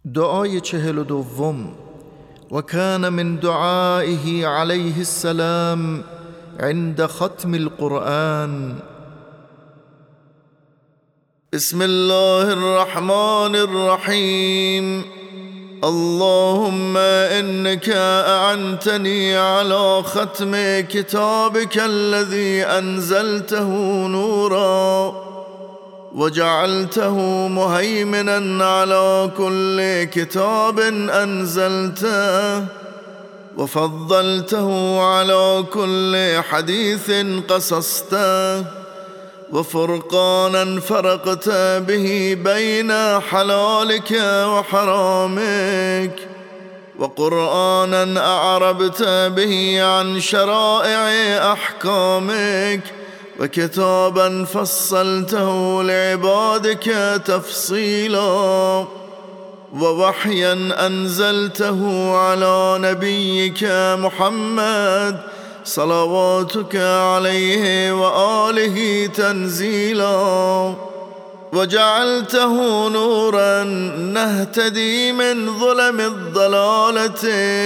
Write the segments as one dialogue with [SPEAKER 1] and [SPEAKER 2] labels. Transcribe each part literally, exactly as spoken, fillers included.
[SPEAKER 1] دعای چهل و دوم. وكان من دعائه عليه السلام عند ختم القرآن: بسم الله الرحمن الرحيم. اللهم إنك أعنتني على ختم كتابك الذي أنزلته نورا، وجعلته مهيمنا على كل كتاب أنزلته، وفضلته على كل حديث قصصته، وفرقانا فرقت به بين حلالك وحرامك، وقرآنا أعربت به عن شرائع أحكامك، وكتابا فصلته لعبادك تفصيلا، ووحيا أنزلته على نبيك محمد صلواتك عليه وآله تنزيلا، وجعلته نورا نهتدي من ظلم الضلالة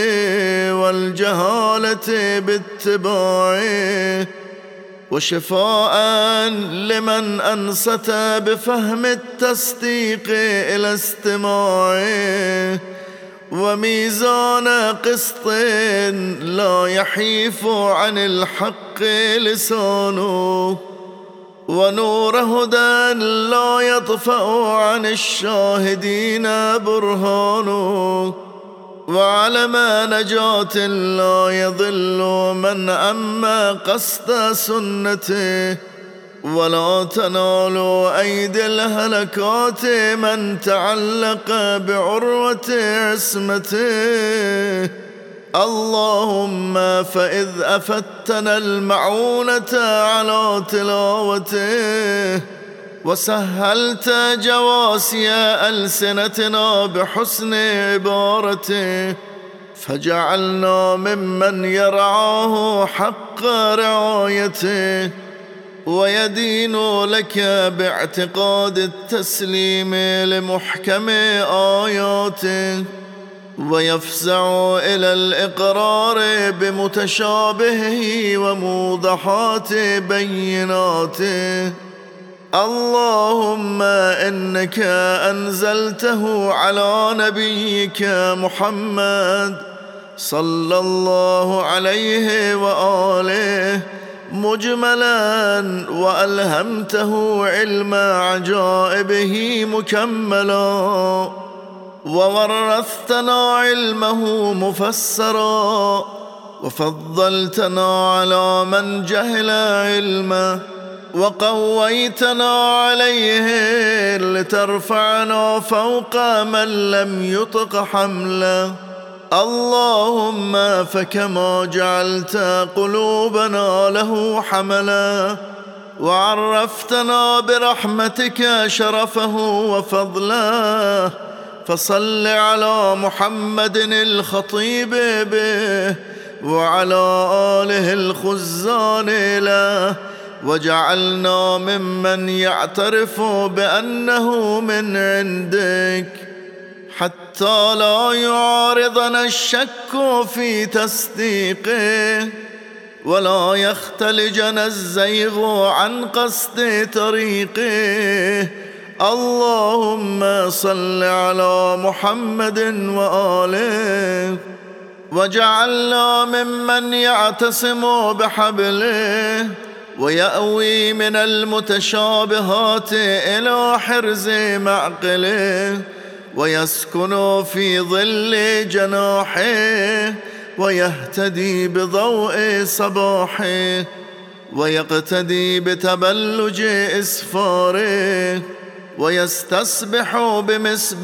[SPEAKER 1] والجهالة باتباعه، وشفاء لمن أنصت بفهم التصديق إلى استماعه، وميزان قسط لا يحيف عن الحق لسانه، ونور هدى لا يطفأ عن الشاهدين برهانه، وعلم نجاة لا يضل من أما قصد سنته، ولا تنال أيدي الهلكات من تعلق بعروة عصمته. اللهم فإذ أفتنا المعونة على تلاوته، وسهلت جواسي ألسنتنا بحسن عبارته، فجعلنا ممن يرعاه حق رعايته، ويدين لك باعتقاد التسليم لمحكم آياته، ويفزع إلى الإقرار بمتشابهه وموضحات بيناته. اللهم إنك أنزلته على نبيك محمد صلى الله عليه وآله مجملا، وألهمته علم عجائبه مكملا، وورثتنا علمه مفسرا، وفضلتنا على من جهل علمه، وقويتنا عليه لترفعنا فوق من لم يطق حمله. اللهم فكما جعلت قلوبنا له حملا، وعرفتنا برحمتك شرفه وفضله، فصل على محمد الخطيب به وعلى آله الخزان له، وجعلنا ممن يعترف بأنه من عندك، حتى لا يعارضنا الشك في تصديقه، ولا يختلجنا الزيغ عن قصد طريقه. اللهم صل على محمد وآله، وجعلنا ممن يعتصم بحبله، ويأوي من المتشابهات إلى حرز معقله، ويسكن في ظل جناحه، ويهتدي بضوء صباحه، ويقتدي بتبلج إسفاره، ويستسبح بمصباح